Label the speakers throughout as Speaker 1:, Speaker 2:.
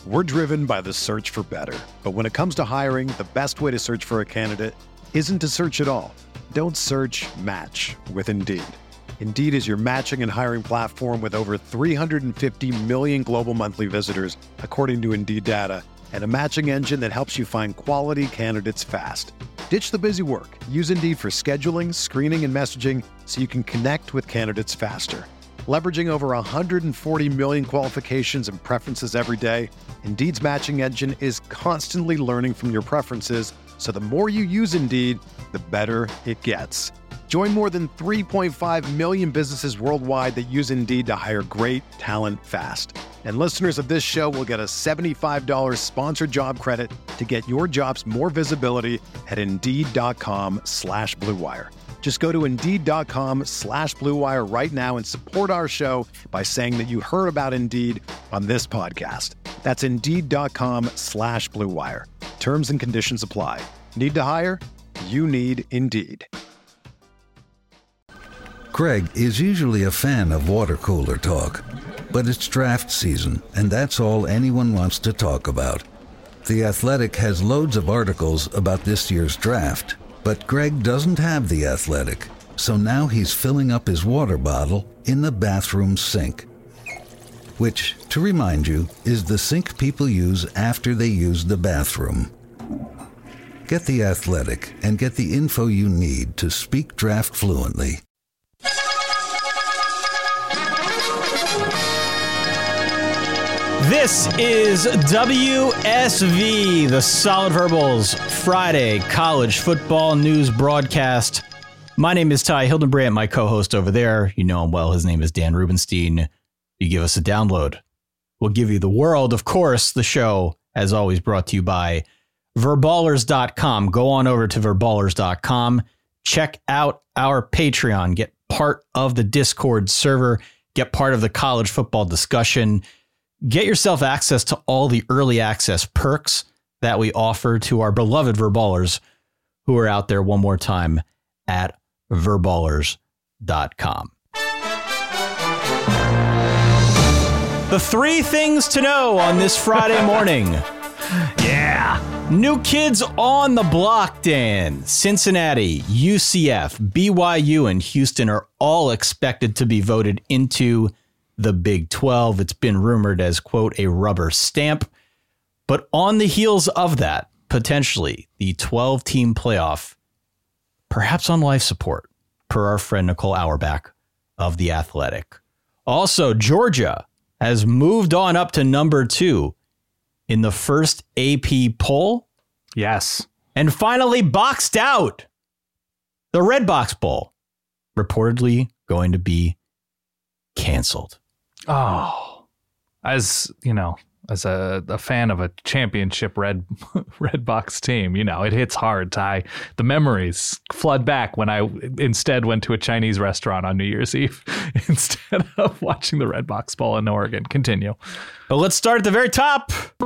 Speaker 1: We're driven by the search for better. But when it comes to hiring, the best way to search for a candidate isn't to search at all. Don't search, match with Indeed. Indeed is your matching and hiring platform with over 350 million global monthly visitors, according to Indeed data, and a matching engine that helps you find quality candidates fast. Ditch the busy work. Use Indeed for scheduling, screening, and messaging so you can connect with candidates faster. Leveraging over 140 million qualifications and preferences every day, Indeed's matching engine is constantly learning from your preferences, so the more you use Indeed, the better it gets. Join more than 3.5 million businesses worldwide that use Indeed to hire great talent fast. And listeners of this show will get a $75 sponsored job credit to get your jobs more visibility at Indeed.com/Blue Wire. Just go to Indeed.com/Blue Wire right now and support our show by saying that you heard about Indeed on this podcast. That's Indeed.com/Blue Wire. Terms and conditions apply. Need to hire? You need Indeed.
Speaker 2: Greg is usually a fan of water cooler talk, but it's draft season, and that's all anyone wants to talk about. The Athletic has loads of articles about this year's draft, but Greg doesn't have The Athletic, so now he's filling up his water bottle in the bathroom sink. Which, to remind you, is the sink people use after they use the bathroom. Get The Athletic and get the info you need to speak draft fluently.
Speaker 3: This is WSV, the Solid Verbals Friday college football news broadcast. My name is Ty Hildenbrandt, my co-host over there. You know him well. His name is Dan Rubenstein. You give us a download, we'll give you the world. Of course, the show, as always, brought to you by Verballers.com. Go on over to Verballers.com. Check out our Patreon. Get part of the Discord server. Get part of the college football discussion. Get yourself access to all the early access perks that we offer to our beloved Verballers who are out there one more time at Verballers.com. The three things to know on this Friday morning. Yeah. New kids on the block, Dan. Cincinnati, UCF, BYU, and Houston are all expected to be voted into the Big 12. It's been rumored as, quote, a rubber stamp. But on the heels of that, potentially the 12-team playoff, perhaps on life support, per our friend Nicole Auerbach of The Athletic. Also, Georgia has moved on up to number 2 in the first AP poll.
Speaker 4: Yes.
Speaker 3: And finally boxed out. The Red Box Bowl, reportedly going to be canceled.
Speaker 4: Oh, as you know, as a fan of a championship red box team, you know, it hits hard, Ty. The memories flood back when I instead went to a Chinese restaurant on New Year's Eve instead of watching the Red Box Bowl in Oregon. Continue.
Speaker 3: But let's start at the very top.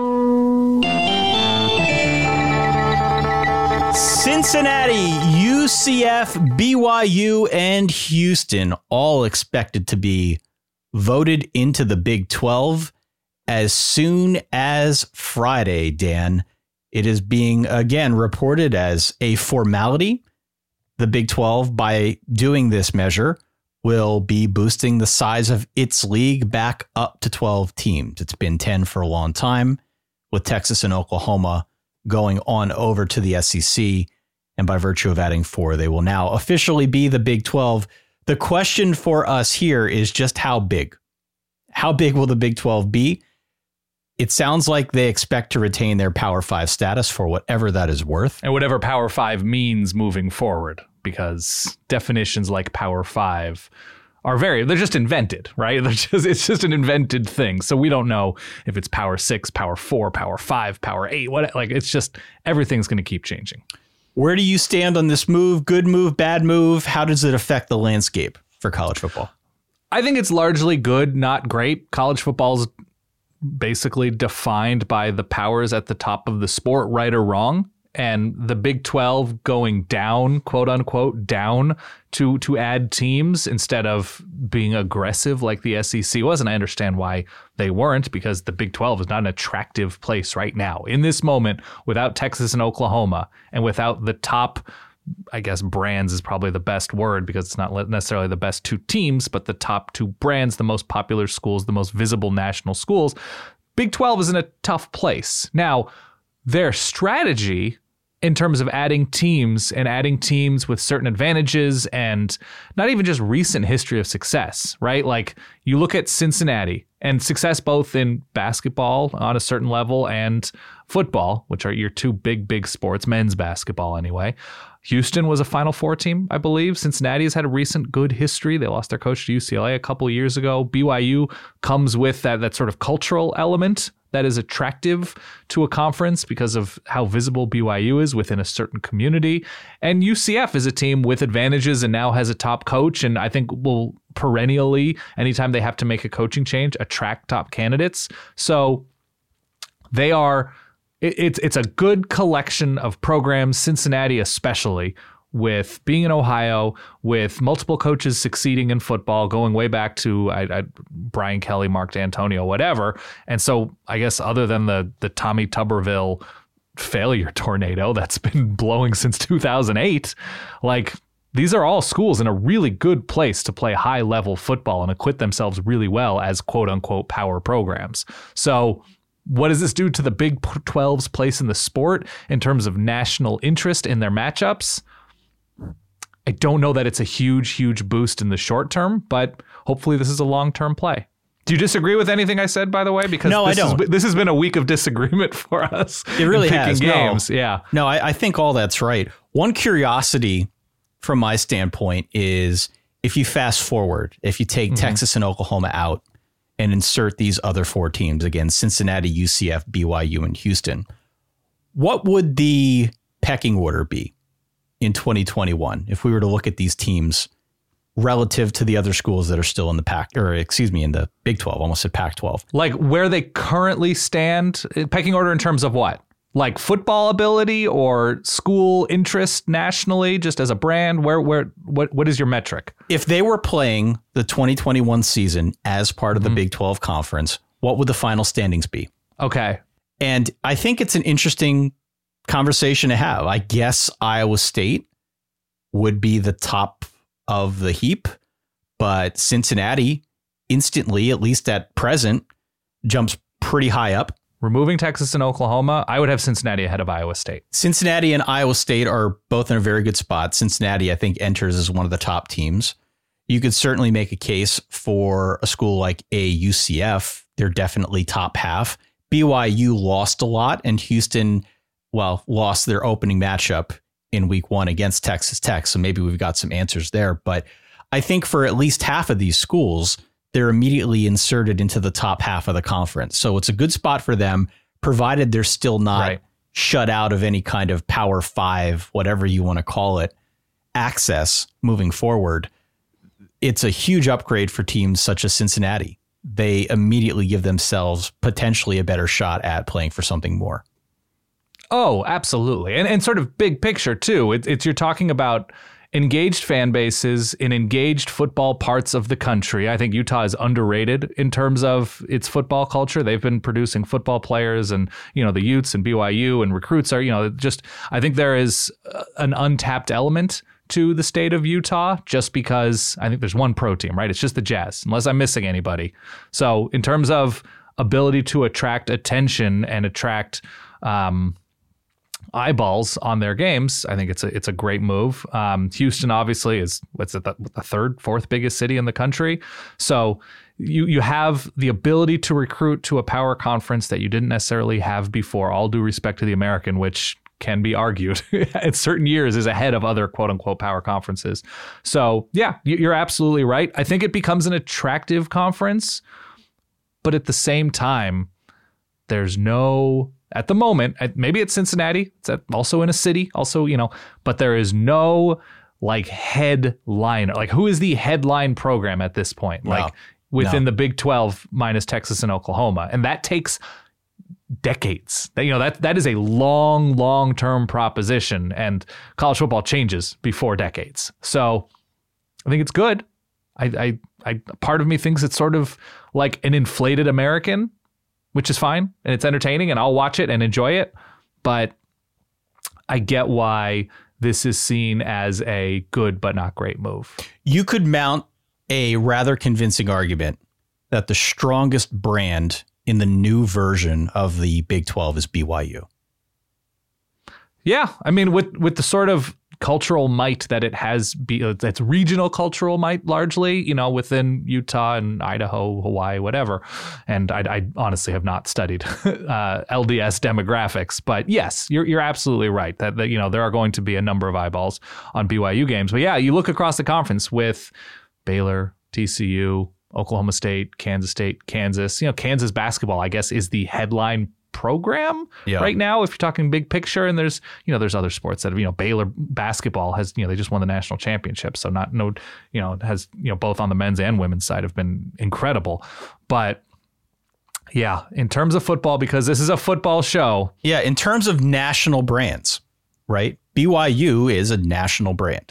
Speaker 3: Cincinnati, UCF, BYU, and Houston all expected to be voted into the Big 12 as soon as Friday, Dan. It is being, again, reported as a formality. The Big 12, by doing this measure, will be boosting the size of its league back up to 12 teams. It's been 10 for a long time, with Texas and Oklahoma going on over to the SEC. And by virtue of adding 4, they will now officially be the Big 12. The question for us here is just how big? How big will the Big 12 be? It sounds like they expect to retain their Power 5 status for whatever that is worth.
Speaker 4: And whatever Power 5 means moving forward, because definitions like Power 5 are they're just invented, right? It's just an invented thing. So we don't know if it's Power 6, Power 4, Power 5, Power 8, it's just everything's going to keep changing.
Speaker 3: Where do you stand on this move? Good move, bad move? How does it affect the landscape for college football?
Speaker 4: I think it's largely good, not great. College football's basically defined by the powers at the top of the sport, right or wrong. and the Big 12 going down, quote unquote, down to add teams instead of being aggressive like the SEC was. And I understand why they weren't, because the Big 12 is not an attractive place right now. In this moment, without Texas and Oklahoma, and without the top, I guess brands is probably the best word, because it's not necessarily the best two teams, but the top two brands, the most popular schools, the most visible national schools, Big 12 is in a tough place. Now, their strategy in terms of adding teams with certain advantages and not even just recent history of success, right? Like you look at Cincinnati and success both in basketball on a certain level and football, which are your two big sports, men's basketball anyway. Houston was a Final Four team, I believe. Cincinnati has had a recent good history. They lost their coach to UCLA a couple of years ago. BYU comes with that sort of cultural element that is attractive to a conference because of how visible BYU is within a certain community. And UCF is a team with advantages and now has a top coach, and I think will perennially, anytime they have to make a coaching change, attract top candidates. So they are... It's a good collection of programs, Cincinnati especially, with being in Ohio, with multiple coaches succeeding in football, going way back to Brian Kelly, Mark D'Antonio, whatever. And so I guess other than the Tommy Tuberville failure tornado that's been blowing since 2008, like these are all schools in a really good place to play high-level football and acquit themselves really well as quote-unquote power programs. So what does this do to the Big 12's place in the sport in terms of national interest in their matchups? I don't know that it's a huge boost in the short term, but hopefully this is a long-term play. Do you disagree with anything I said, by the way? Because
Speaker 3: no, I don't.
Speaker 4: This has been a week of disagreement for us.
Speaker 3: It really
Speaker 4: picking
Speaker 3: has.
Speaker 4: Games.
Speaker 3: No.
Speaker 4: Yeah.
Speaker 3: No, I think all that's right. One curiosity from my standpoint is if you fast forward, if you take Texas and Oklahoma out, and insert these other four teams, again, Cincinnati, UCF, BYU, and Houston, what would the pecking order be in 2021 if we were to look at these teams relative to the other schools that are still in the in the Big 12, almost said Pac-12?
Speaker 4: Like where they currently stand, pecking order in terms of what? Like football ability or school interest nationally, just as a brand? What is your metric?
Speaker 3: If they were playing the 2021 season as part of the Big 12 conference, what would the final standings be?
Speaker 4: Okay.
Speaker 3: And I think it's an interesting conversation to have. I guess Iowa State would be the top of the heap, but Cincinnati instantly, at least at present, jumps pretty high up.
Speaker 4: Removing Texas and Oklahoma, I would have Cincinnati ahead of Iowa State.
Speaker 3: Cincinnati and Iowa State are both in a very good spot. Cincinnati, I think, enters as one of the top teams. You could certainly make a case for a school like a UCF. They're definitely top half. BYU lost a lot, and Houston, lost their opening matchup in week 1 against Texas Tech. So maybe we've got some answers there. But I think for at least half of these schools, they're immediately inserted into the top half of the conference. So it's a good spot for them, provided they're still not shut out of any kind of Power 5, whatever you want to call it, access moving forward. It's a huge upgrade for teams such as Cincinnati. They immediately give themselves potentially a better shot at playing for something more.
Speaker 4: Oh, absolutely. And sort of big picture, too. You're talking about engaged fan bases in engaged football parts of the country. I think Utah is underrated in terms of its football culture. They've been producing football players, and, the Utes and BYU and recruits are, I think there is an untapped element to the state of Utah, just because I think there's one pro team, right? It's just the Jazz, unless I'm missing anybody. So in terms of ability to attract attention and attract eyeballs on their games, I think it's a great move. Houston obviously is the third, fourth biggest city in the country. So you have the ability to recruit to a power conference that you didn't necessarily have before, all due respect to the American, which can be argued in certain years is ahead of other quote unquote power conferences. So yeah, you're absolutely right. I think it becomes an attractive conference, but at the same time, there's no, at the moment, maybe it's Cincinnati, it's also in a city, also, but there is no like headliner. Like, who is the headline program at this point? Like within the Big 12 minus Texas and Oklahoma. And that takes decades. That is a long-term proposition, and college football changes before decades. So I think it's good. I part of me thinks it's sort of like an inflated American, which is fine, and it's entertaining, and I'll watch it and enjoy it. But I get why this is seen as a good but not great move.
Speaker 3: You could mount a rather convincing argument that the strongest brand in the new version of the Big 12 is BYU.
Speaker 4: Yeah, I mean, with the sort of cultural might that it has, that's regional cultural might largely, within Utah and Idaho, Hawaii, whatever. And I honestly have not studied LDS demographics, but yes, you're absolutely right that there are going to be a number of eyeballs on BYU games. But yeah, you look across the conference with Baylor, TCU, Oklahoma State, Kansas, Kansas basketball, I guess, is the headline program right now, if you're talking big picture. And there's other sports that Baylor basketball has, they just won the national championship. So has both on the men's and women's side have been incredible. But yeah, in terms of football, because this is a football show.
Speaker 3: Yeah. In terms of national brands, right? BYU is a national brand.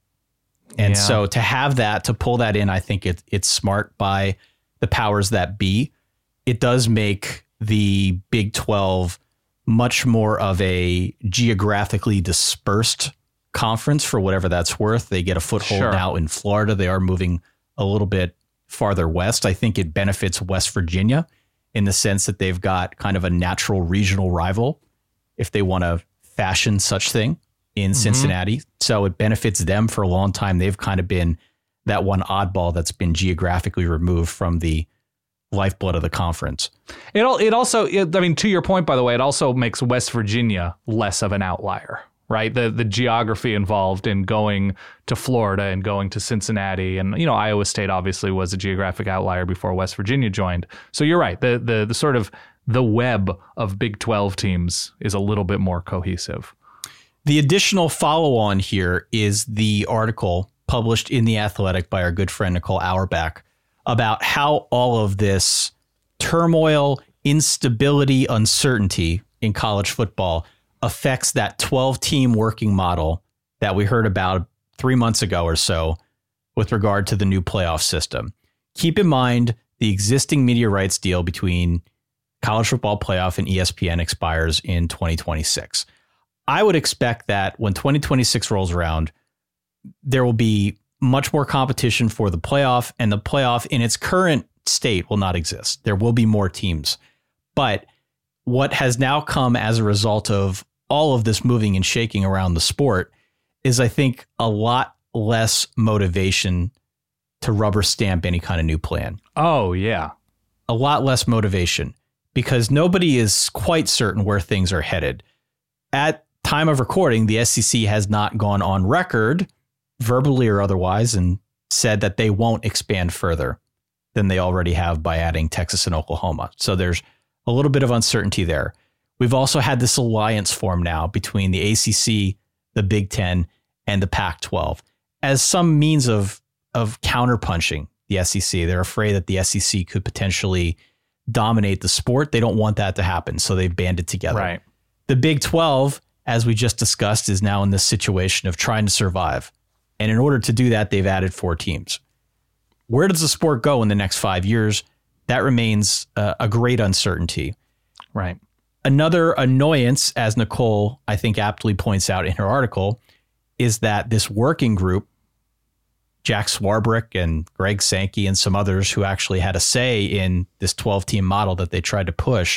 Speaker 3: And so to have that, to pull that in, I think it's smart by the powers that be. It does make the Big 12 much more of a geographically dispersed conference for whatever that's worth. They get a foothold now in Florida. They are moving a little bit farther west. I think it benefits West Virginia in the sense that they've got kind of a natural regional rival, if they want to fashion such thing, in Cincinnati. So it benefits them for a long time. They've kind of been that one oddball that's been geographically removed from the lifeblood of the conference.
Speaker 4: It also, to your point, by the way, it also makes West Virginia less of an outlier, right? The geography involved in going to Florida and going to Cincinnati, and Iowa State obviously was a geographic outlier before West Virginia joined. So you're right. The sort of the web of Big 12 teams is a little bit more cohesive.
Speaker 3: The additional follow-on here is the article published in The Athletic by our good friend Nicole Auerbach about how all of this turmoil, instability, uncertainty in college football affects that 12-team working model that we heard about 3 months ago or so with regard to the new playoff system. Keep in mind the existing media rights deal between College Football Playoff and ESPN expires in 2026. I would expect that when 2026 rolls around, there will be much more competition for the playoff, and the playoff in its current state will not exist. There will be more teams. But what has now come as a result of all of this moving and shaking around the sport is, I think, a lot less motivation to rubber stamp any kind of new plan.
Speaker 4: Oh, yeah.
Speaker 3: A lot less motivation because nobody is quite certain where things are headed. At time of recording, the SEC has not gone on record, verbally or otherwise, and said that they won't expand further than they already have by adding Texas and Oklahoma. So there's a little bit of uncertainty there. We've also had this alliance form now between the ACC, the Big Ten, and the Pac-12 as some means of counterpunching the SEC. They're afraid that the SEC could potentially dominate the sport. They don't want that to happen, so they've banded together.
Speaker 4: Right.
Speaker 3: The Big 12, as we just discussed, is now in this situation of trying to survive. And in order to do that, they've added 4 teams. Where does the sport go in the next 5 years? That remains a great uncertainty.
Speaker 4: Right.
Speaker 3: Another annoyance, as Nicole, I think, aptly points out in her article, is that this working group, Jack Swarbrick and Greg Sankey and some others who actually had a say in this 12-team model that they tried to push,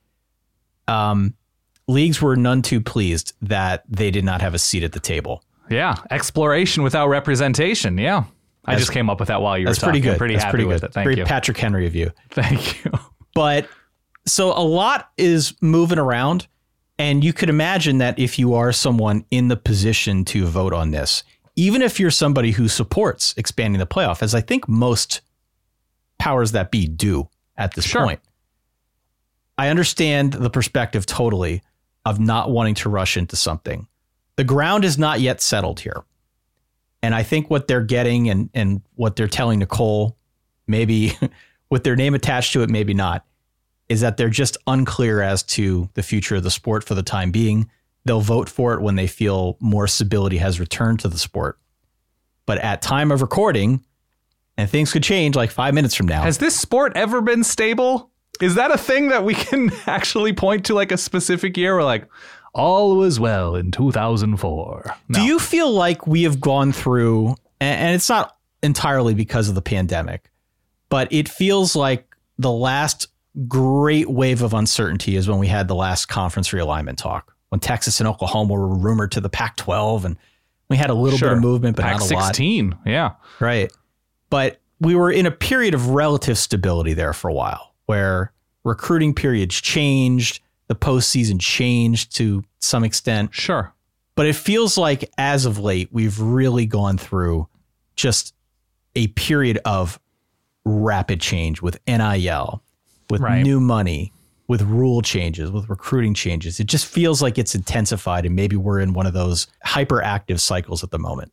Speaker 3: leagues were none too pleased that they did not have a seat at the table.
Speaker 4: Yeah. Exploration without representation. Yeah. I just came up with that while you were talking.
Speaker 3: Pretty good.
Speaker 4: I'm pretty happy with it. Thank you.
Speaker 3: Patrick Henry of you.
Speaker 4: Thank you.
Speaker 3: But so a lot is moving around, and you could imagine that if you are someone in the position to vote on this, even if you're somebody who supports expanding the playoff, as I think most powers that be do at this point, I understand the perspective totally of not wanting to rush into something. The ground is not yet settled here. And I think what they're getting and what they're telling Nicole, maybe with their name attached to it, maybe not, is that they're just unclear as to the future of the sport for the time being. They'll vote for it when they feel more stability has returned to the sport. But at time of recording, and things could change like 5 minutes from now.
Speaker 4: Has this sport ever been stable? Is that a thing that we can actually point to, like a specific year where like all was well in 2004? No.
Speaker 3: Do you feel like we have gone through, and it's not entirely because of the pandemic, but it feels like the last great wave of uncertainty is when we had the last conference realignment talk, when Texas and Oklahoma were rumored to the Pac-12, and we had a little bit of movement, but not a lot.
Speaker 4: Pac-16, yeah.
Speaker 3: Right. But we were in a period of relative stability there for a while, where recruiting periods changed, the postseason changed to some extent.
Speaker 4: Sure.
Speaker 3: But it feels like as of late, we've really gone through just a period of rapid change with NIL, with new money, with rule changes, with recruiting changes. It just feels like it's intensified, and maybe we're in one of those hyperactive cycles at the moment.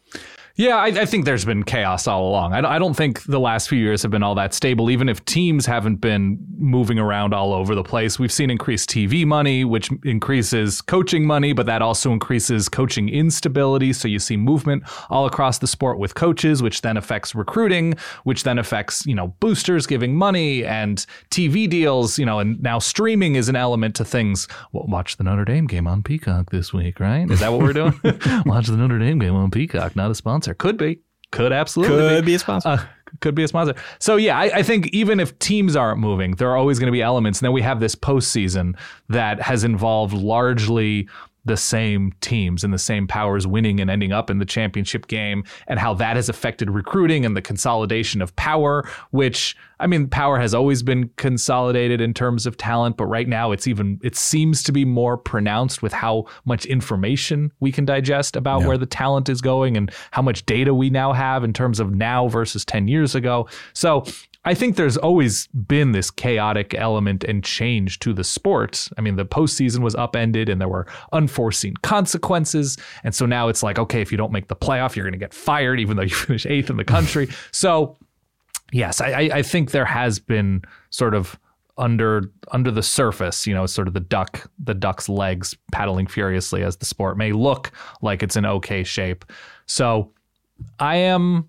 Speaker 4: Yeah, I think there's been chaos all along. I don't think the last few years have been all that stable, even if teams haven't been moving around all over the place. We've seen increased TV money, which increases coaching money, but that also increases coaching instability. So you see movement all across the sport with coaches, which then affects recruiting, which then affects, boosters giving money and TV deals, and now streaming is an element to things. Well, watch the Notre Dame game on Peacock this week, right? Is that what we're doing? Watch the Notre Dame game on Peacock, not a sponsor. Could be. Could absolutely
Speaker 3: be a sponsor.
Speaker 4: Could be a sponsor. So yeah, I think even if teams aren't moving, there are always going to be elements. And then we have this postseason that has involved largely the same teams and the same powers winning and ending up in the championship game, and how that has affected recruiting and the consolidation of power, which, power has always been consolidated in terms of talent, but right now it seems to be more pronounced with how much information we can digest about where the talent is going and how much data we now have in terms of now versus 10 years ago. So I think there's always been this chaotic element and change to the sport. The postseason was upended and there were unforeseen consequences. And so now it's like, okay, if you don't make the playoff, you're going to get fired, even though you finish 8th in the country. So yes, I think there has been sort of under the surface, sort of the duck's legs paddling furiously as the sport may look like it's in okay shape. So I am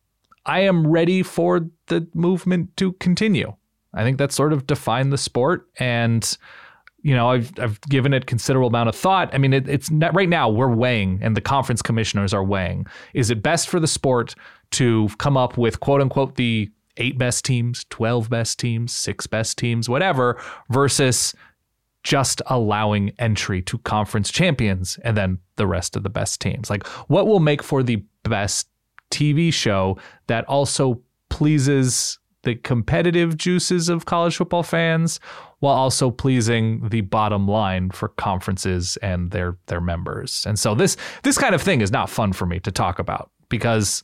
Speaker 4: ready for the movement to continue. I think that's sort of defined the sport, and I've given it considerable amount of thought. It's not, right now we're weighing, and the conference commissioners are weighing, is it best for the sport to come up with quote unquote the 8 best teams, 12 best teams, 6 best teams, whatever, versus just allowing entry to conference champions and then the rest of the best teams? Like, what will make for the best TV show that also pleases the competitive juices of college football fans while also pleasing the bottom line for conferences and their members? And so this kind of thing is not fun for me to talk about, because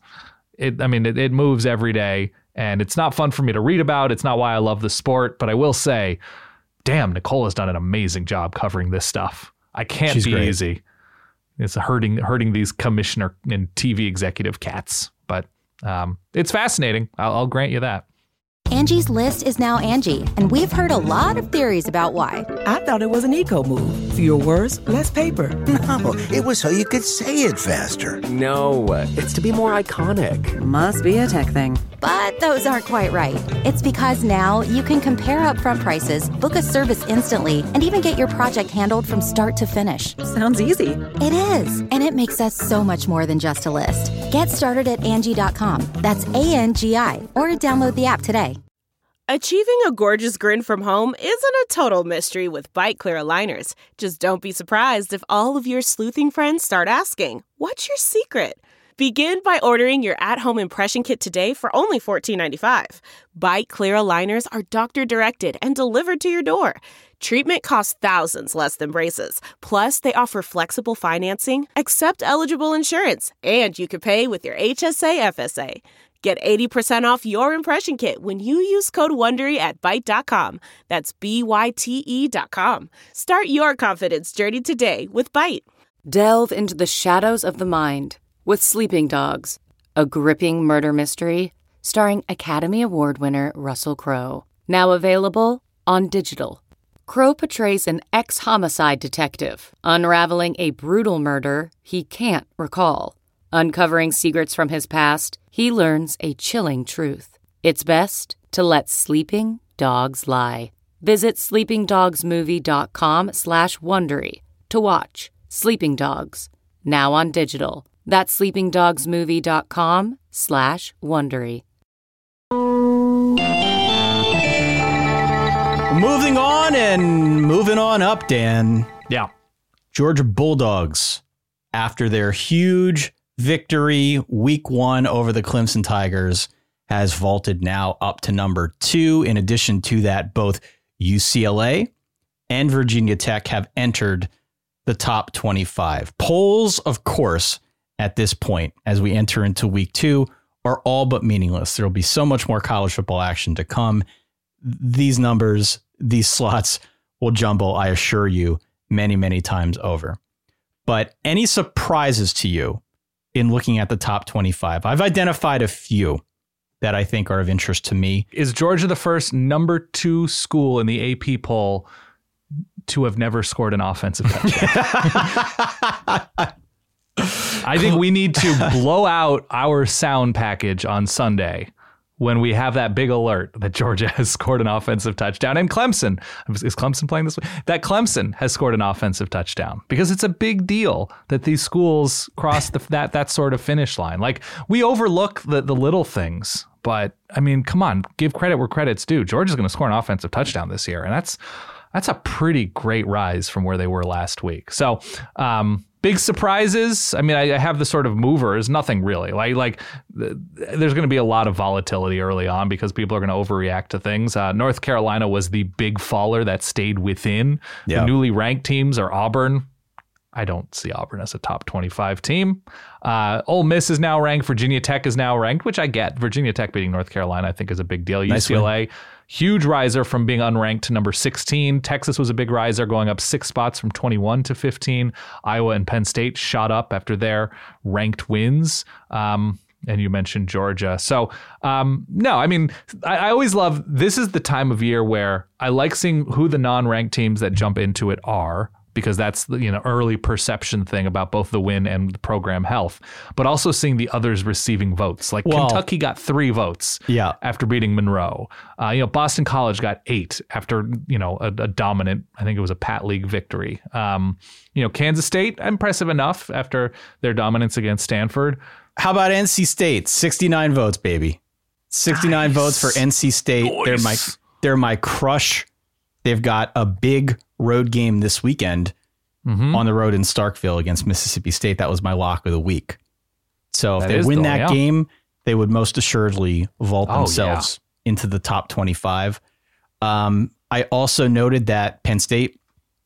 Speaker 4: it moves every day, and it's not fun for me to read about. It's not why I love the sport, but I will say, damn, Nicole has done an amazing job covering this stuff. I can't
Speaker 3: She's
Speaker 4: be
Speaker 3: great.
Speaker 4: easy. It's hurting these commissioner and TV executive cats, but it's fascinating. I'll grant you that.
Speaker 5: Angie's List is now Angie, and we've heard a lot of theories about why.
Speaker 6: I thought it was an eco move. Fewer words, less paper.
Speaker 7: No, it was so you could say it faster.
Speaker 8: No, it's to be more iconic.
Speaker 9: Must be a tech thing.
Speaker 5: But those aren't quite right. It's because now you can compare upfront prices, book a service instantly, and even get your project handled from start to finish.
Speaker 9: Sounds easy.
Speaker 5: It is, and it makes us so much more than just a list. Get started at Angie.com. That's ANGI, or download the app today.
Speaker 10: Achieving a gorgeous grin from home isn't a total mystery with Byte Clear aligners. Just don't be surprised if all of your sleuthing friends start asking, "What's your secret?" Begin by ordering your at-home impression kit today for only $14.95. Byte Clear aligners are doctor-directed and delivered to your door. Treatment costs thousands less than braces. Plus, they offer flexible financing, accept eligible insurance, and you can pay with your HSA FSA. Get 80% off your impression kit when you use code WONDERY at Byte.com. That's BYTE.com. Start your confidence journey today with Byte.
Speaker 11: Delve into the shadows of the mind with Sleeping Dogs, a gripping murder mystery starring Academy Award winner Russell Crowe. Now available on Digital. Crow portrays an ex-homicide detective unraveling a brutal murder he can't recall. Uncovering secrets from his past, he learns a chilling truth. It's best to let sleeping dogs lie. Visit sleepingdogsmovie.com/Wondery to watch Sleeping Dogs, now on Digital. That's sleepingdogsmovie.com/Wondery.
Speaker 3: Moving on and moving on up, Dan.
Speaker 4: Yeah.
Speaker 3: Georgia Bulldogs, after their huge victory week 1 over the Clemson Tigers, has vaulted now up to number 2. In addition to that, both UCLA and Virginia Tech have entered the top 25. Polls, of course, at this point, as we enter into week 2, are all but meaningless. There will be so much more college football action to come. These numbers, these slots will jumble, I assure you, many, many times over. But any surprises to you in looking at the top 25? I've identified a few that I think are of interest to me.
Speaker 4: Is Georgia the first number 2 school in the AP poll to have never scored an offensive touchdown? I think we need to blow out our sound package on Sunday when we have that big alert that Georgia has scored an offensive touchdown. And Clemson, is Clemson playing this week? That Clemson has scored an offensive touchdown, because it's a big deal that these schools cross that sort of finish line. Like, we overlook the little things, but I mean, come on, give credit where credit's due. Georgia's going to score an offensive touchdown this year, and that's a pretty great rise from where they were last week. So, big surprises. I mean, I have the sort of movers, nothing really. Like there's going to be a lot of volatility early on because people are going to overreact to things. North Carolina was the big faller that stayed within. The newly ranked teams are Auburn. I don't see Auburn as a top 25 team. Ole Miss is now ranked. Virginia Tech is now ranked, which I get. Virginia Tech beating North Carolina, I think, is a big deal. Nice UCLA, win. Huge riser from being unranked to number 16. Texas was a big riser, going up 6 spots from 21 to 15. Iowa and Penn State shot up after their ranked wins. And you mentioned Georgia. So, no, I mean, I always love, this is the time of year where I like seeing who the non-ranked teams that jump into it are, because that's the early perception thing about both the win and the program health, but also seeing the others receiving votes. Like Kentucky got 3 votes after beating Monroe. Boston College got 8 after a dominant, I think it was a Pat League victory. Kansas State, impressive enough after their dominance against Stanford.
Speaker 3: How about NC State? 69 votes, baby. 69 votes for NC State. Nice. They're my crush. They've got a big road game this weekend on the road in Starkville against Mississippi State. That was my lock of the week. So if they win that game, they would most assuredly vault themselves into the top 25. I also noted that Penn State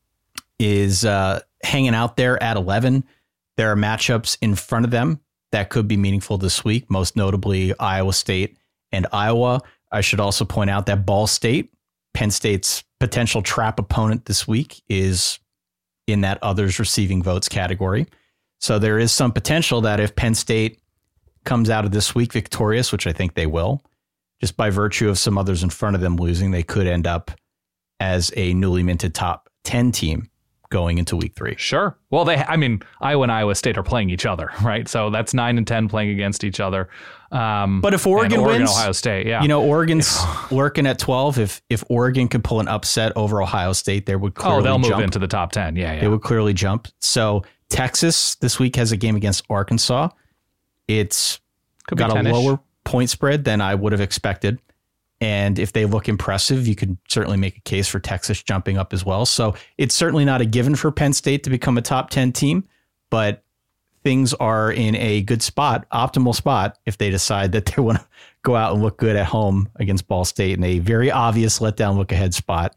Speaker 3: is hanging out there at 11. There are matchups in front of them that could be meaningful this week, most notably Iowa State and Iowa. I should also point out that Ball State, Penn State's potential trap opponent this week, is in that others receiving votes category. So there is some potential that if Penn State comes out of this week victorious, which I think they will, just by virtue of some others in front of them losing, they could end up as a newly minted top 10 team going into week 3.
Speaker 4: Sure. Well, Iowa and Iowa State are playing each other, right? So that's 9 and 10 playing against each other.
Speaker 3: But if Oregon wins,
Speaker 4: Ohio State,
Speaker 3: Oregon's lurking at 12. If Oregon could pull an upset over Ohio State, they would clearly
Speaker 4: they'll
Speaker 3: jump
Speaker 4: move into the top 10. Yeah.
Speaker 3: They would clearly jump. So Texas this week has a game against Arkansas. It's got a lower point spread than I would have expected. And if they look impressive, you could certainly make a case for Texas jumping up as well. So it's certainly not a given for Penn State to become a top 10 team, but things are in a good spot, optimal spot, if they decide that they want to go out and look good at home against Ball State in a very obvious letdown look ahead spot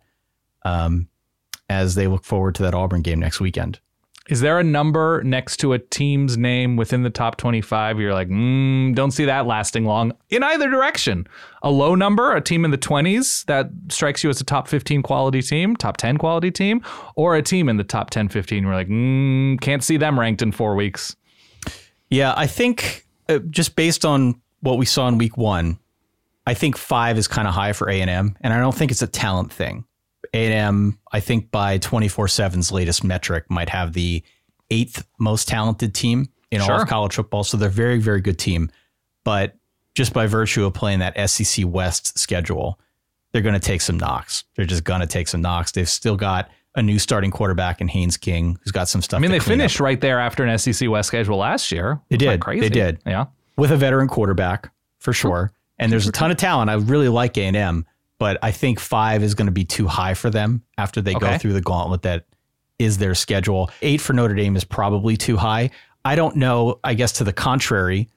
Speaker 3: as they look forward to that Auburn game next weekend.
Speaker 4: Is there a number next to a team's name within the top 25? You're like, don't see that lasting long in either direction. A low number, a team in the 20s that strikes you as a top 15 quality team, top 10 quality team, or a team in the top 10, 15. You're like, can't see them ranked in 4 weeks.
Speaker 3: Yeah, I think just based on what we saw in week 1, I think 5 is kind of high for A&M, and I don't think it's a talent thing. A&M, I think by 24/7's latest metric, might have the 8th most talented team in all of college football. So they're a very, very good team. But just by virtue of playing that SEC West schedule, they're going to take some knocks. They're just going to take some knocks. They've still got a new starting quarterback in Haynes King, who's got some stuff.
Speaker 4: I mean, they finished right there after an SEC West schedule last year.
Speaker 3: They did.
Speaker 4: Crazy.
Speaker 3: They did.
Speaker 4: Yeah.
Speaker 3: With a veteran quarterback, for sure. And there's a ton of talent. I really like A&M, but I think 5 is going to be too high for them after they go through the gauntlet that is their schedule. 8 for Notre Dame is probably too high. I don't know. I guess to the contrary,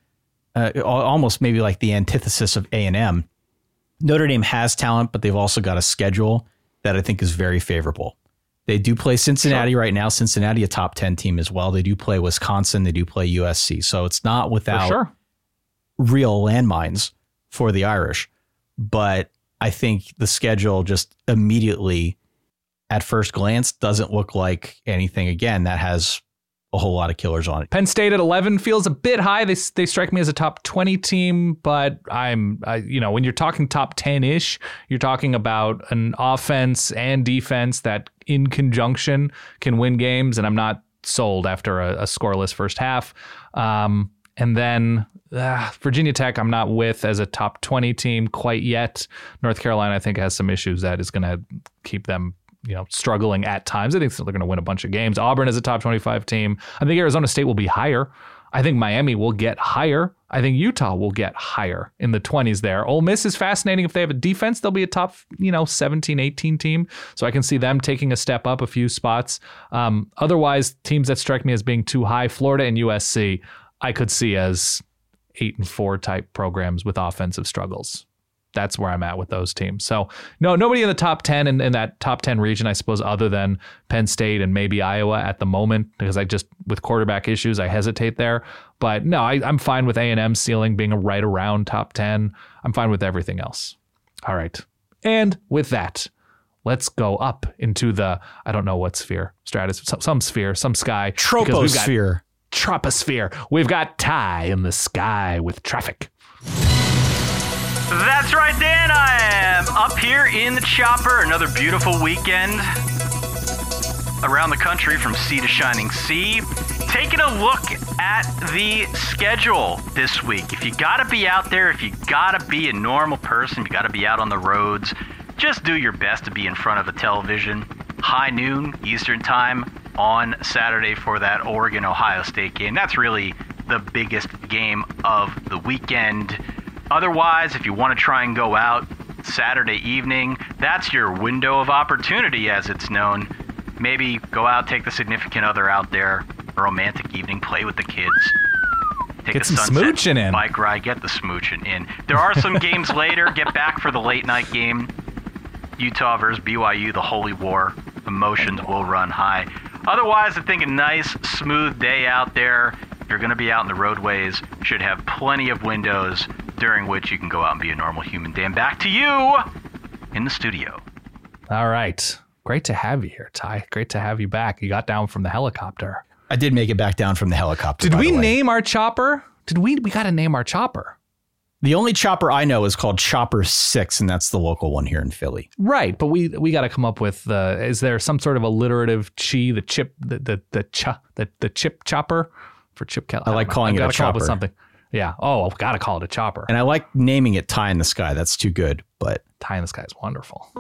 Speaker 3: almost maybe like the antithesis of A&M. Notre Dame has talent, but they've also got a schedule that I think is very favorable. They do play Cincinnati right now. Cincinnati, a top 10 team as well. They do play Wisconsin. They do play USC. So it's not without real landmines for the Irish. But I think the schedule just immediately, at first glance, doesn't look like anything, again, that has a whole lot of killers on it.
Speaker 4: Penn State at 11 feels a bit high. They strike me as a top 20 team, but when you're talking top 10-ish, you're talking about an offense and defense that in conjunction can win games, and I'm not sold after a scoreless first half. And then Virginia Tech, I'm not with as a top 20 team quite yet. North Carolina, I think, has some issues that is going to keep them struggling at times. I think they're going to win a bunch of games. Auburn is a top 25 team. I think Arizona State will be higher. I think Miami will get higher. I think Utah will get higher in the 20s there. Ole Miss is fascinating. If they have a defense, they'll be a top, 17, 18 team. So I can see them taking a step up a few spots. Otherwise, teams that strike me as being too high, Florida and USC, I could see as 8-4 type programs with offensive struggles. That's where I'm at with those teams. So no, nobody in the top 10 in that top 10 region, I suppose, other than Penn State and maybe Iowa at the moment, because with quarterback issues, I hesitate there. But no, I'm fine with A&M ceiling being right around top 10. I'm fine with everything else. All right. And with that, let's go up into the, I don't know what sphere, some sphere, some sky.
Speaker 3: Troposphere.
Speaker 4: Troposphere. We've got Ty in the sky with traffic.
Speaker 12: That's right, Dan. I am up here in the chopper. Another beautiful weekend around the country from sea to shining sea. Taking a look at the schedule this week. If you got to be out there, if you got to be a normal person, you got to be out on the roads, just do your best to be in front of a television. High noon Eastern time on Saturday for that Oregon-Ohio State game. That's really the biggest game of the weekend. Otherwise, if you want to try and go out Saturday evening, that's your window of opportunity, as it's known. Maybe go out, take the significant other out there, a romantic evening, play with the kids.
Speaker 4: Get some smooching in.
Speaker 12: Bike ride, get the smooching in. There are some games later. Get back for the late night game. Utah versus BYU, the Holy War. Emotions will run high. Otherwise, I think a nice, smooth day out there. If you're going to be out in the roadways, should have plenty of windows during which you can go out and be a normal human. Dan, back to you in the studio.
Speaker 4: All right. Great to have you here, Ty. Great to have you back. You got down from the helicopter.
Speaker 3: I did make it back down from the helicopter.
Speaker 4: Did we name our chopper? We got to name our chopper.
Speaker 3: The only chopper I know is called Chopper 6, and that's the local one here in Philly.
Speaker 4: Right, but we got to come up with is there some sort of alliterative the chip chopper for Chip Kelly?
Speaker 3: I like calling it a chopper.
Speaker 4: Come up with something. Yeah. Oh, I've got to call it a chopper.
Speaker 3: And I like naming it Tie in the Sky. That's too good, but
Speaker 4: Tie in the Sky is wonderful.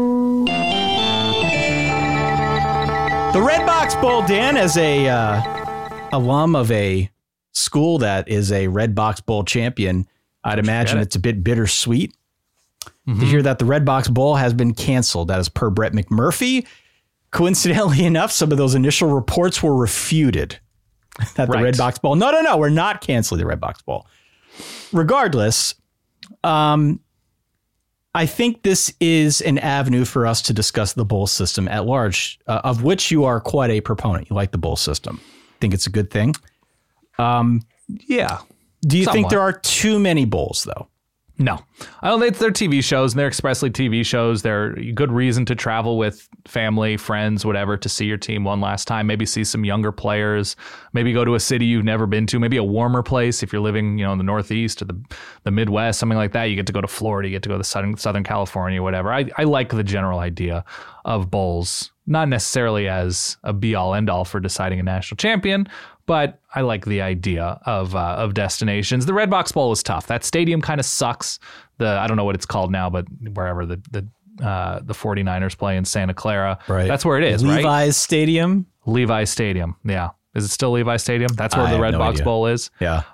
Speaker 3: The Red Box Bowl, Dan, as a alum of a school that is a Red Box Bowl champion, I'd imagine it's a bit bittersweet to hear that the Red Box Bowl has been canceled. That is per Brett McMurphy. Coincidentally enough, some of those initial reports were refuted. That the Red Box Bowl. No, we're not canceling the Red Box Bowl. Regardless, I think this is an avenue for us to discuss the bowl system at large, of which you are quite a proponent. You like the bowl system. Think it's a good thing.
Speaker 4: Yeah.
Speaker 3: Do you think there are too many bowls, though?
Speaker 4: No, I don't think they're TV shows, and they're expressly TV shows. They're a good reason to travel with family, friends, whatever, to see your team one last time. Maybe see some younger players. Maybe go to a city you've never been to. Maybe a warmer place if you're living, in the Northeast or the Midwest, something like that. You get to go to Florida. You get to go to Southern California, whatever. I like the general idea of bowls, not necessarily as a be-all, end-all for deciding a national champion, but I like the idea of destinations. The Redbox Bowl was tough. That stadium kind of sucks. I don't know what it's called now, but wherever the 49ers play in Santa Clara,
Speaker 3: right?
Speaker 4: That's where it is, right?
Speaker 3: Levi's Stadium.
Speaker 4: Levi's Stadium. Yeah. Is it still Levi's Stadium? That's where the Redbox Bowl is.
Speaker 3: Yeah.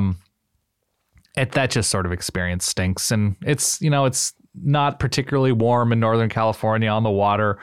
Speaker 4: That just sort of experience stinks, and it's not particularly warm in Northern California on the water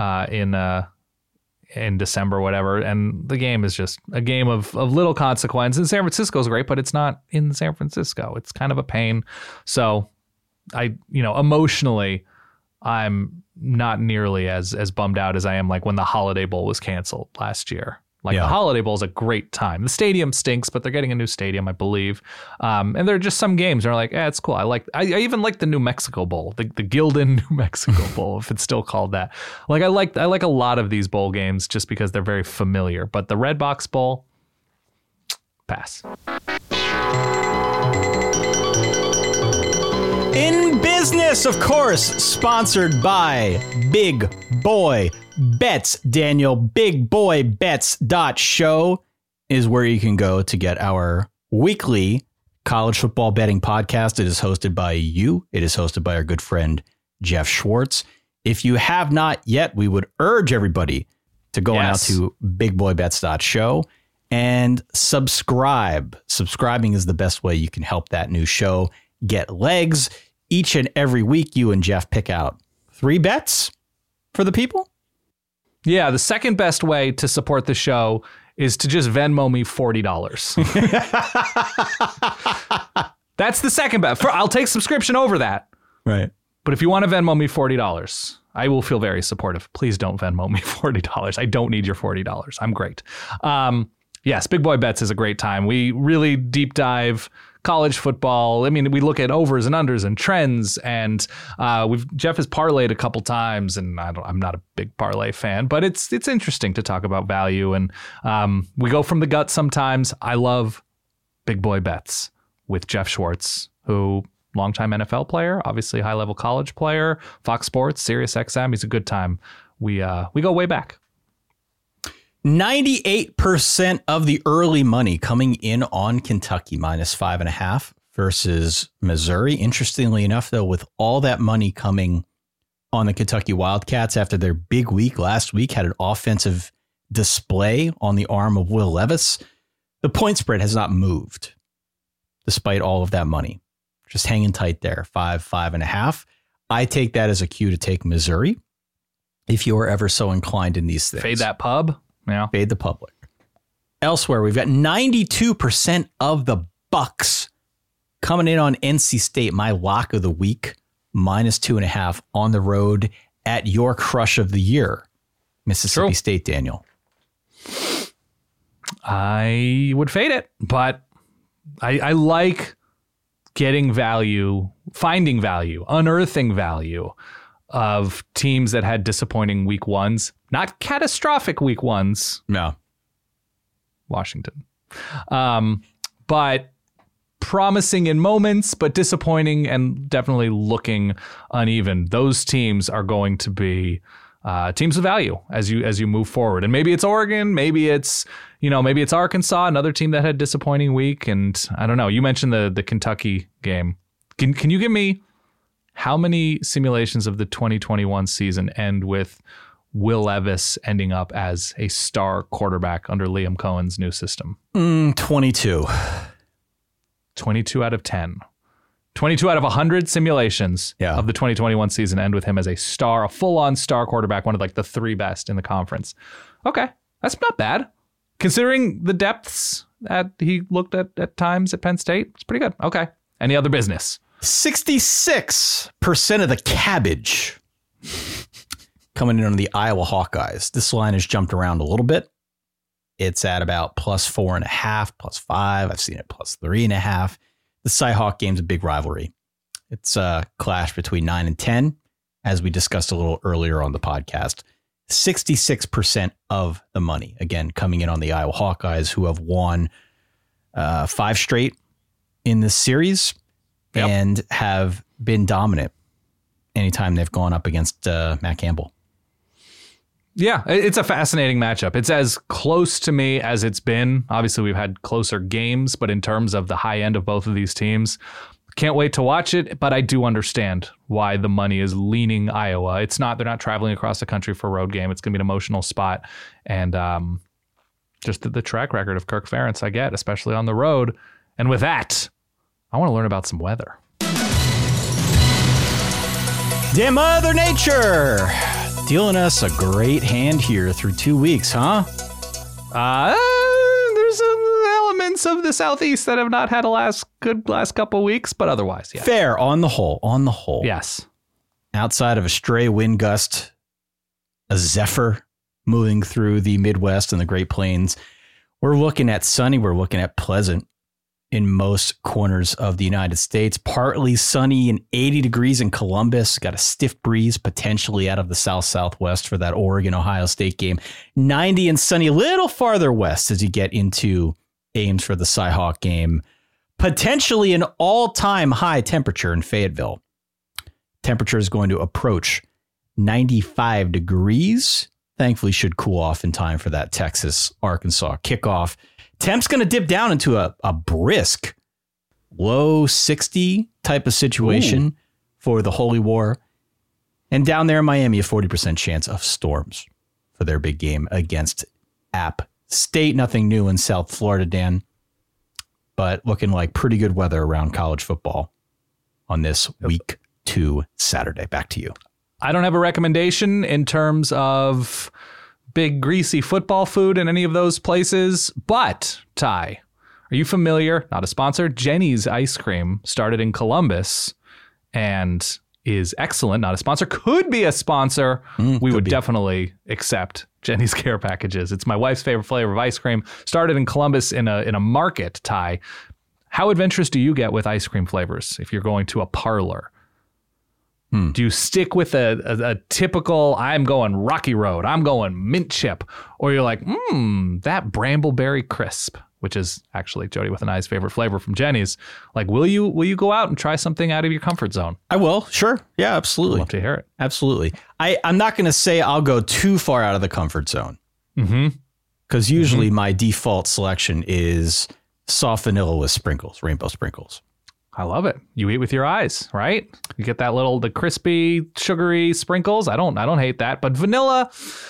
Speaker 4: in December or whatever, and the game is just a game of little consequence. And San Francisco is great, but it's not in San Francisco. It's kind of a pain. So emotionally, I'm not nearly as bummed out as I am like when the Holiday Bowl was canceled last year. The Holiday Bowl is a great time. The stadium stinks, but they're getting a new stadium, I believe. And there are just some games that are like, it's cool. I even like the New Mexico Bowl, the Gildan New Mexico Bowl, if it's still called that. I like a lot of these bowl games just because they're very familiar. But the Redbox Bowl, pass.
Speaker 3: In Business, of course, sponsored by Big Boy Bets. Daniel, bigboybets.show is where you can go to get our weekly college football betting podcast. It is hosted by you. It is hosted by our good friend, Jeff Schwartz. If you have not yet, we would urge everybody to go on out to bigboybets.show and subscribe. Subscribing is the best way you can help that new show get legs. Each and every week, you and Jeff pick out 3 bets for the people.
Speaker 4: Yeah, the second best way to support the show is to just Venmo me $40. That's the second bet. I'll take subscription over that.
Speaker 3: Right.
Speaker 4: But if you want to Venmo me $40, I will feel very supportive. Please don't Venmo me $40. I don't need your $40. I'm great. Yes, Big Boy Bets is a great time. We really deep dive college football. I mean, we look at overs and unders and trends, and Jeff has parlayed a couple times, and I'm not a big parlay fan, but it's interesting to talk about value, and we go from the gut sometimes. I love Big Boy Bets with Jeff Schwartz, who longtime NFL player, obviously high level college player, Fox Sports, Sirius XM. He's a good time. We go way back.
Speaker 3: 98% of the early money coming in on Kentucky -5.5 versus Missouri. Interestingly enough, though, with all that money coming on the Kentucky Wildcats after their big week last week, had an offensive display on the arm of Will Levis, the point spread has not moved despite all of that money. Just hanging tight there, 5.5. I take that as a cue to take Missouri if you are ever so inclined in these things.
Speaker 4: Fade that pub. Yeah.
Speaker 3: Fade the public. Elsewhere, we've got 92% of the Bucks coming in on NC State, my lock of the week, -2.5 on the road at your crush of the year, Mississippi State, Daniel.
Speaker 4: I would fade it, but I like getting value, finding value, unearthing value of teams that had disappointing week ones, not catastrophic week ones.
Speaker 3: No.
Speaker 4: Washington. But promising in moments, but disappointing and definitely looking uneven. Those teams are going to be teams of value as you move forward. And maybe it's Oregon, maybe it's Arkansas, another team that had a disappointing week. And I don't know. You mentioned the Kentucky game. Can you give me how many simulations of the 2021 season end with Will Levis ending up as a star quarterback under Liam Cohen's new system?
Speaker 3: 22.
Speaker 4: 22 out of 10. 22 out of 100 simulations of the 2021 season end with him as a star, a full-on star quarterback, one of like the 3 best in the conference. Okay, that's not bad. Considering the depths that he looked at times at Penn State, it's pretty good. Okay, any other business?
Speaker 3: 66% of the cabbage coming in on the Iowa Hawkeyes. This line has jumped around a little bit. It's at about +4.5, +5. I've seen it +3.5. The Cy-Hawk game's a big rivalry. It's a clash between 9 and 10, as we discussed a little earlier on the podcast. 66% of the money, again, coming in on the Iowa Hawkeyes, who have won 5 straight in this series and have been dominant anytime they've gone up against Matt Campbell.
Speaker 4: Yeah, it's a fascinating matchup. It's as close to me as it's been. Obviously, we've had closer games, but in terms of the high end of both of these teams, can't wait to watch it. But I do understand why the money is leaning Iowa. They're not traveling across the country for a road game. It's going to be an emotional spot. And just the track record of Kirk Ferentz I get, especially on the road. And with that, I want to learn about some weather.
Speaker 3: Damn Mother Nature! Dealing us a great hand here through 2 weeks, huh?
Speaker 4: There's some elements of the Southeast that have not had a last couple weeks, but otherwise, yeah.
Speaker 3: Fair on the whole.
Speaker 4: Yes.
Speaker 3: Outside of a stray wind gust, a zephyr moving through the Midwest and the Great Plains, we're looking at sunny, we're looking at pleasant in most corners of the United States. Partly sunny and 80 degrees in Columbus. Got a stiff breeze potentially out of the southwest for that Oregon-Ohio State game. 90 and sunny a little farther west as you get into Ames for the Cyhawk game. Potentially an all-time high temperature in Fayetteville. Temperature is going to approach 95 degrees. Thankfully should cool off in time for that Texas-Arkansas kickoff. Temp's going to dip down into a brisk low 60 type of situation for the Holy War. And down there in Miami, a 40% chance of storms for their big game against App State. Nothing new in South Florida, Dan, but looking like pretty good weather around college football on this week 2 Saturday. Back to you.
Speaker 4: I don't have a recommendation in terms of big greasy football food in any of those places, but Ty, are you familiar? Not a sponsor. Jenny's Ice Cream started in Columbus and is excellent. Not a sponsor. Could be a sponsor. We would definitely accept Jenny's care packages. It's my wife's favorite flavor of ice cream. Started in Columbus in a market. Ty, how adventurous do you get with ice cream flavors if you're going to a parlor? Do you stick with a typical, I'm going Rocky Road, I'm going mint chip, or you're like, that Brambleberry crisp, which is actually Jody with an Eye's favorite flavor from Jenny's. Like, will you go out and try something out of your comfort zone?
Speaker 3: I will. Sure. Yeah, absolutely.
Speaker 4: I'd love to hear it.
Speaker 3: Absolutely. I'm not going to say I'll go too far out of the comfort zone. Because usually my default selection is soft vanilla with sprinkles, rainbow sprinkles.
Speaker 4: I love it. You eat with your eyes, right? You get that the crispy, sugary sprinkles. I don't hate that. But vanilla,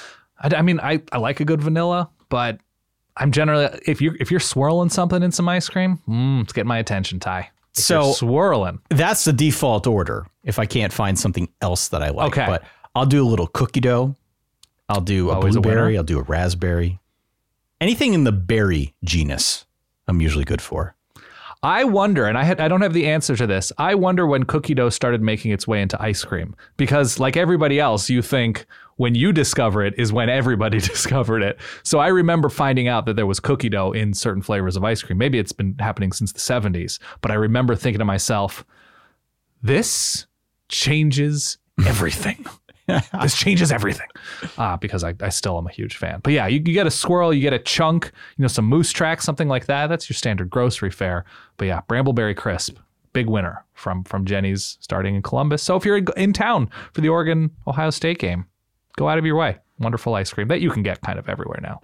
Speaker 4: I like a good vanilla, but I'm generally, if you're swirling something in some ice cream, it's getting my attention, Ty. So swirling.
Speaker 3: That's the default order if I can't find something else that I like.
Speaker 4: Okay.
Speaker 3: But I'll do a little cookie dough. I'll do a blueberry. I'll do a raspberry. Anything in the berry genus, I'm usually good for.
Speaker 4: I wonder, and I don't have the answer to this, I wonder when cookie dough started making its way into ice cream. Because like everybody else, you think when you discover it is when everybody discovered it. So I remember finding out that there was cookie dough in certain flavors of ice cream. Maybe it's been happening since the 70s. But I remember thinking to myself, this changes everything. This changes everything. Because I still am a huge fan. But yeah, you get a swirl, you get a chunk, some moose track, something like that. That's your standard grocery fare. But yeah, Brambleberry crisp, big winner from Jenny's starting in Columbus. So if you're in town for the Oregon-Ohio State game, go out of your way. Wonderful ice cream that you can get kind of everywhere now.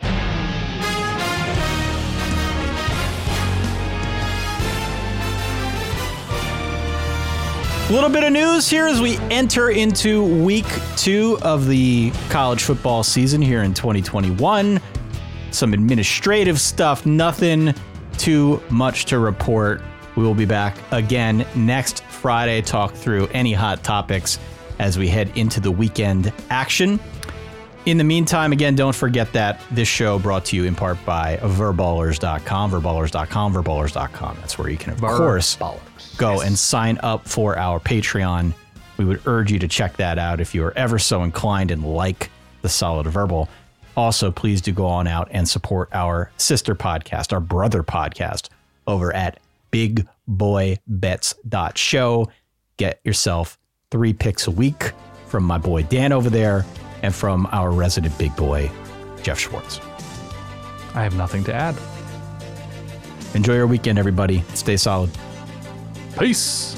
Speaker 3: A little bit of news here as we enter into week 2 of the college football season here in 2021. Some administrative stuff, nothing too much to report. We will be back again next Friday, talk through any hot topics as we head into the weekend action. In the meantime, again, don't forget that this show brought to you in part by Verballers.com, Verballers.com. That's where you can, of course, go and sign up for our Patreon. We would urge you to check that out if you are ever so inclined and like the Solid Verbal. Also, please do go on out and support our sister podcast, our brother podcast, over at bigboybets.show. get yourself 3 picks a week from my boy Dan over there and from our resident big boy, Jeff Schwartz.
Speaker 4: I have nothing to add.
Speaker 3: Enjoy your weekend, everybody. Stay solid.
Speaker 4: Peace.